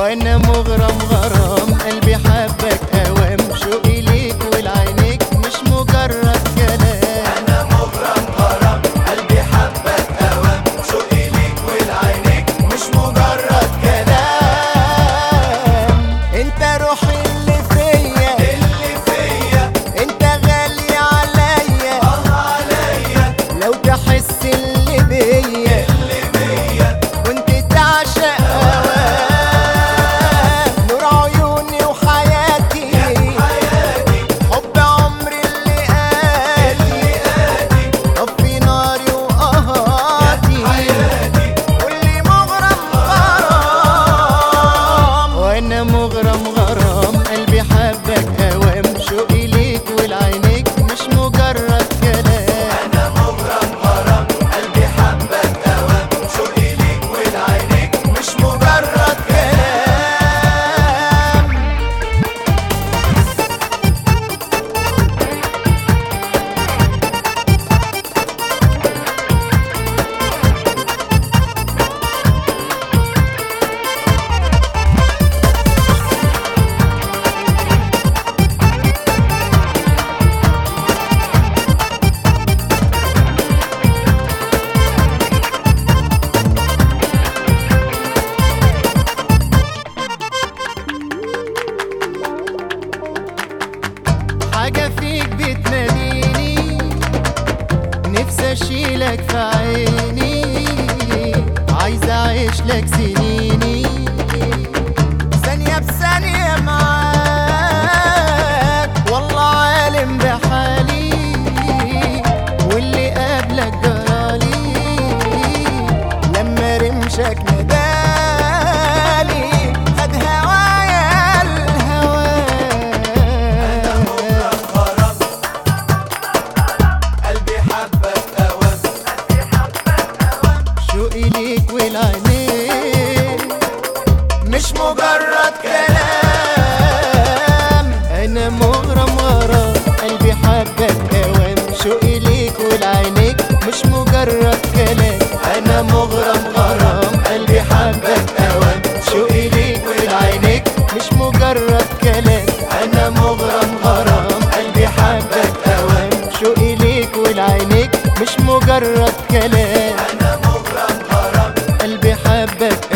وانا مغرم غرام قلبي حبك اوام شوقي ليك ولعينيك مش مجرد كلام. انا مغرم غرام قلبي حبك اوام شوقي ليك ولعينيك مش مجرد كلام. انت روحي اللي فيا انت غالي عليا عليا لو تحس اللي بيا كنت تعشق هواك نور عيوني وحياتي حب عمري اللي قاتي طفي ناري وقهاتي واللي مغرم غرام وانا مغرم غرام قلبي حبك هوام شوقي ليك ولعينيك مش مجرد كلام. انا مغرم غرام قلبي حبك اوام شوقي ليك ولعينيك مش مجرد كلام. حاجة فيك بتناديني نفسي اشيلك في عيني عايز اعيش لك سنيني ثانية بثانية معاك والله عالم بحالي واللي قبلك جرالي لما رمشك ندالي خد هوايا الهوى. قلبي حبك اوام شوقي ليك ولعينيك مش مجرد كلام. انا مغرم غرام قلبي حبك اوام شوقي ليك ولعينيك مش مجرد كلام. انا مغرم غرام قلبي حبك اوام شوقي ليك ولعينيك مش مجرد كلام. انا مغرم غرام قلبي حبك اوام شوقي ليك ولعينيك مش مجرد كلام. انا مغرم غرام قلبي حبك